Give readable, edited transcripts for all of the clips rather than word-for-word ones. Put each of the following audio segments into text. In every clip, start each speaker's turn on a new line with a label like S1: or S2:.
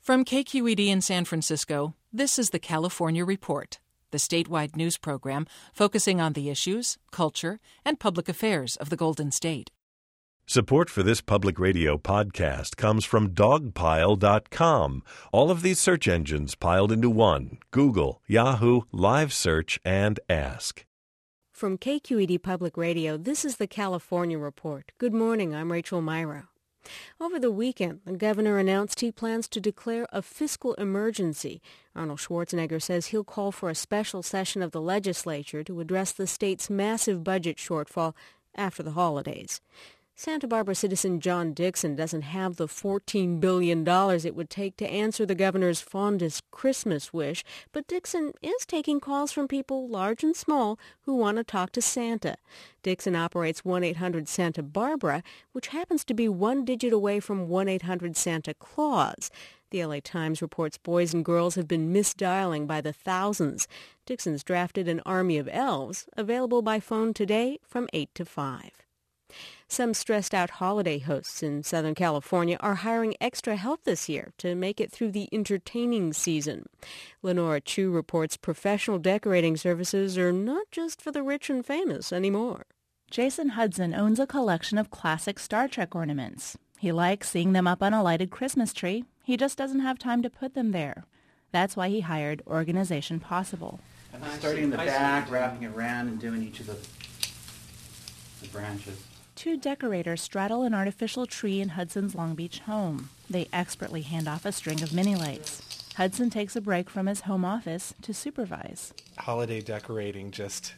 S1: From KQED in San Francisco, this is the California Report, the statewide news program focusing on the issues, culture, and public affairs of the Golden State.
S2: Support for this public radio podcast comes from Dogpile.com. All of these search engines piled into one: Google, Yahoo, Live Search, and Ask.
S3: From KQED Public Radio, this is the California Report. Good morning, I'm Rachel Myra. Over the weekend, the governor announced he plans to declare a fiscal emergency. Arnold Schwarzenegger says he'll call for a special session of the legislature to address the state's massive budget shortfall after the holidays. Santa Barbara citizen John Dixon doesn't have the $14 billion it would take to answer the governor's fondest Christmas wish, but Dixon is taking calls from people large and small who want to talk to Santa. Dixon operates 1-800-Santa Barbara, which happens to be one digit away from 1-800-Santa Claus. The LA Times reports boys and girls have been misdialing by the thousands. Dixon's drafted an army of elves, available by phone today from 8 to 5. Some stressed-out holiday hosts in Southern California are hiring extra help this year to make it through the entertaining season. Lenora Chu reports professional decorating services are not just for the rich and famous anymore.
S4: Jason Hudson owns a collection of classic Star Trek ornaments. He likes seeing them up on a lighted Christmas tree. He just doesn't have time to put them there. That's why he hired Organization Possible.
S5: And starting in the back, wrapping it around, and doing each of the branches.
S4: Two decorators straddle an artificial tree in Hudson's Long Beach home. They expertly hand off a string of mini lights. Hudson takes a break from his home office to supervise.
S6: Holiday decorating just,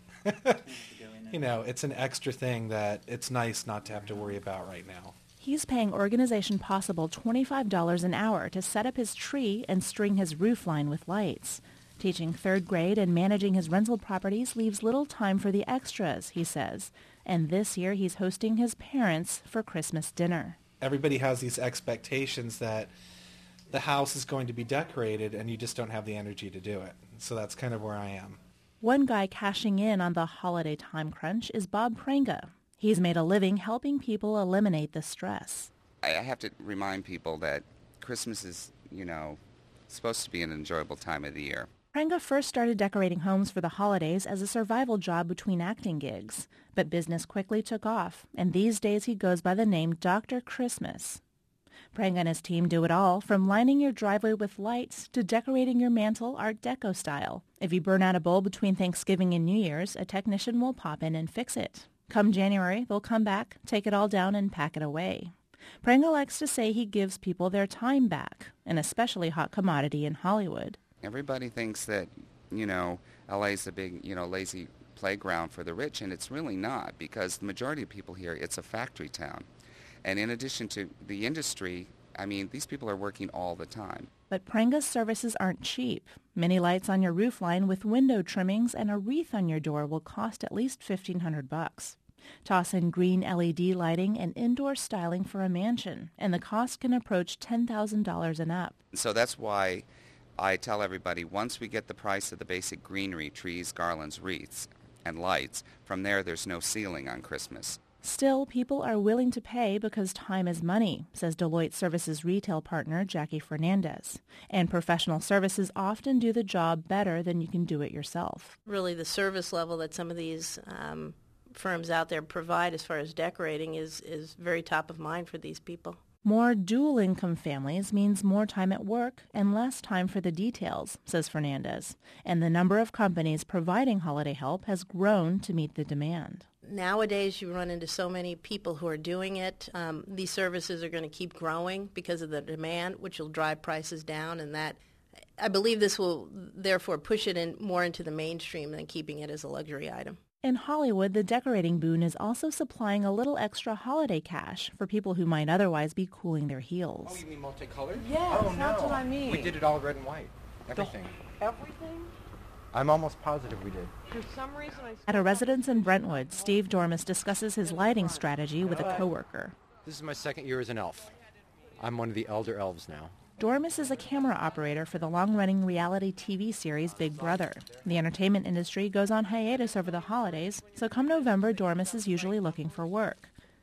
S6: it's an extra thing that it's nice not to have to worry about right now.
S4: He's paying Organization Possible $25 an hour to set up his tree and string his roof line with lights. Teaching third grade and managing his rental properties leaves little time for the extras, he says. And this year he's hosting his parents for Christmas dinner.
S6: Everybody has these expectations that the house is going to be decorated and you just don't have the energy to do it. So that's kind of where I am.
S4: One guy cashing in on the holiday time crunch is Bob Pranga. He's made a living helping people eliminate the stress.
S7: I have to remind people that Christmas is, supposed to be an enjoyable time of the year.
S4: Pranga first started decorating homes for the holidays as a survival job between acting gigs. But business quickly took off, and these days he goes by the name Dr. Christmas. Pranga and his team do it all, from lining your driveway with lights to decorating your mantle Art Deco style. If you burn out a bulb between Thanksgiving and New Year's, a technician will pop in and fix it. Come January, they'll come back, take it all down, and pack it away. Pranga likes to say he gives people their time back, an especially hot commodity in Hollywood.
S7: Everybody thinks that, LA is a big, lazy playground for the rich, and it's really not, because the majority of people here, it's a factory town. And in addition to the industry, these people are working all the time.
S4: But Pranga's services aren't cheap. Many lights on your roof line with window trimmings and a wreath on your door will cost at least $1,500. Toss in green LED lighting and indoor styling for a mansion, and the cost can approach $10,000 and up.
S7: So that's why I tell everybody, once we get the price of the basic greenery, trees, garlands, wreaths, and lights, from there's no ceiling on Christmas.
S4: Still, people are willing to pay because time is money, says Deloitte Services retail partner Jackie Fernandez. And professional services often do the job better than you can do it yourself.
S8: Really, the service level that some of these firms out there provide as far as decorating is very top of mind for these people.
S4: More dual-income families means more time at work and less time for the details, says Fernandez. And the number of companies providing holiday help has grown to meet the demand.
S8: Nowadays, you run into so many people who are doing it. These services are going to keep growing because of the demand, which will drive prices down. And that, I believe this will therefore push it more into the mainstream than keeping it as a luxury item.
S4: In Hollywood, the decorating boon is also supplying a little extra holiday cash for people who might otherwise be cooling their heels.
S9: Oh, you mean multicolored?
S10: Yes,
S9: oh,
S10: that's what I mean.
S9: We did it all red and white. Everything.
S10: Everything?
S9: I'm almost positive we did.
S10: For some reason,
S4: At a residence in Brentwood, Steve Dormis discusses his lighting strategy with a coworker.
S9: This is my second year as an elf. I'm one of the elder elves now.
S4: Dormis is a camera operator for the long-running reality TV series Big Brother. The entertainment industry goes on hiatus over the holidays, so come November, Dormis is usually looking for work.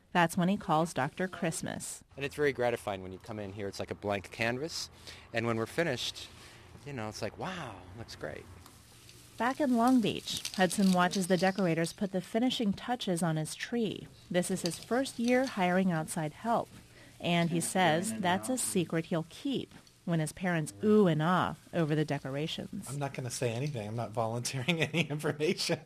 S4: That's when he calls Dr. Christmas.
S9: And it's very gratifying when you come in here. It's like a blank canvas. And when we're finished, it's like, wow, looks great.
S4: Back in Long Beach, Hudson watches the decorators put the finishing touches on his tree. This is his first year hiring outside help. And he says that's a secret he'll keep when his parents ooh and ah over the decorations.
S6: I'm not going to say anything. I'm not volunteering any information.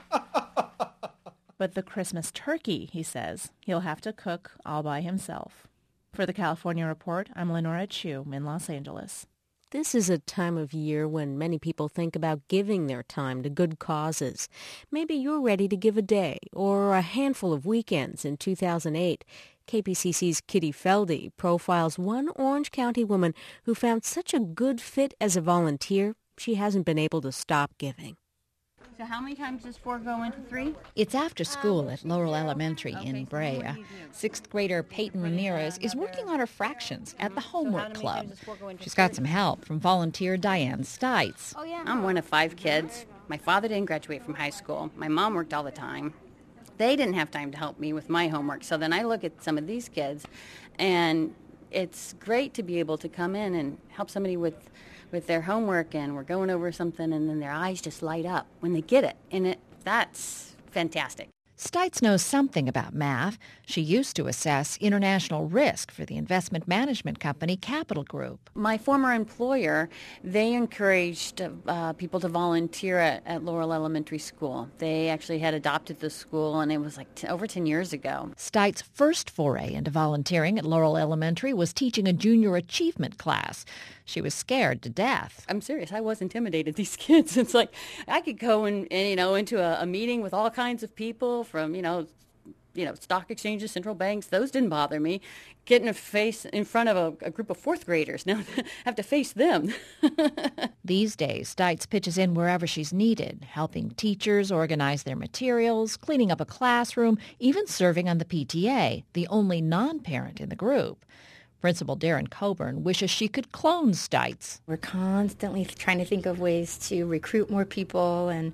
S4: But the Christmas turkey, he says, he'll have to cook all by himself. For the California Report, I'm Lenora Chu in Los Angeles.
S3: This is a time of year when many people think about giving their time to good causes. Maybe you're ready to give a day or a handful of weekends in 2008. KPCC's Kitty Feldy profiles one Orange County woman who found such a good fit as a volunteer, she hasn't been able to stop giving.
S10: So how many times does 4 go into 3?
S11: It's after school at Laurel Elementary in Brea. Sixth grader Peyton Ramirez is working on her fractions at the Homework Club. She's got some help from volunteer Diane Stites.
S10: I'm one of 5 kids. My father didn't graduate from high school. My mom worked all the time. They didn't have time to help me with my homework. So then I look at some of these kids, and it's great to be able to come in and help somebody with their homework, and we're going over something, and then their eyes just light up when they get it. And that's fantastic.
S11: Stites knows something about math. She used to assess international risk for the investment management company Capital Group.
S10: My former employer, they encouraged people to volunteer at Laurel Elementary School. They actually had adopted the school, and it was like over 10 years ago.
S11: Stites' first foray into volunteering at Laurel Elementary was teaching a junior achievement class. She was scared to death.
S10: I'm serious. I was intimidated. These kids, it's like I could go into a meeting with all kinds of people from, stock exchanges, central banks. Those didn't bother me. Getting a face in front of a group of 4th graders. Now I have to face them.
S11: These days, Stites pitches in wherever she's needed, helping teachers organize their materials, cleaning up a classroom, even serving on the PTA, the only non-parent in the group. Principal Darren Coburn wishes she could clone Stites.
S12: We're constantly trying to think of ways to recruit more people and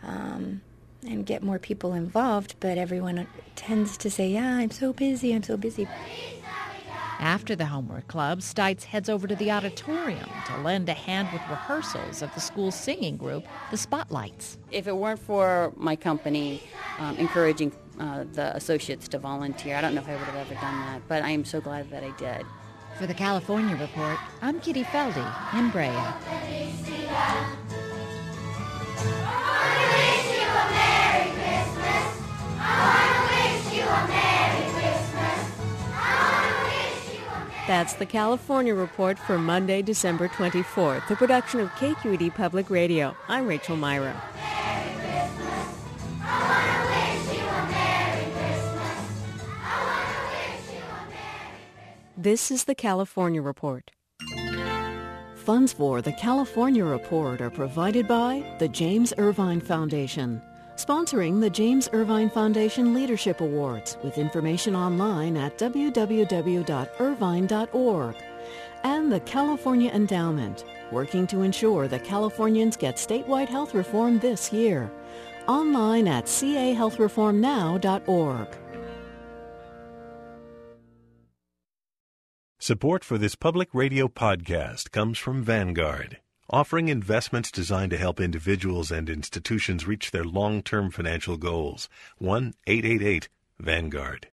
S12: get more people involved, but everyone tends to say, I'm so busy.
S11: After the Homework Club, Stites heads over to the auditorium to lend a hand with rehearsals of the school's singing group, the Spotlights.
S10: If it weren't for my company encouraging the associates to volunteer, I don't know if I would have ever done that, but I am so glad that I did.
S11: For the California Report, I'm Kitty Feldy in Brea.
S3: That's the California Report for Monday, December 24th, a production of KQED Public Radio. I'm Rachel Myrow. This is the California Report.
S13: Funds for the California Report are provided by the James Irvine Foundation, sponsoring the James Irvine Foundation Leadership Awards, with information online at www.irvine.org, and the California Endowment, working to ensure that Californians get statewide health reform this year. Online at cahealthreformnow.org.
S2: Support for this public radio podcast comes from Vanguard, offering investments designed to help individuals and institutions reach their long-term financial goals. 1-888-VANGUARD.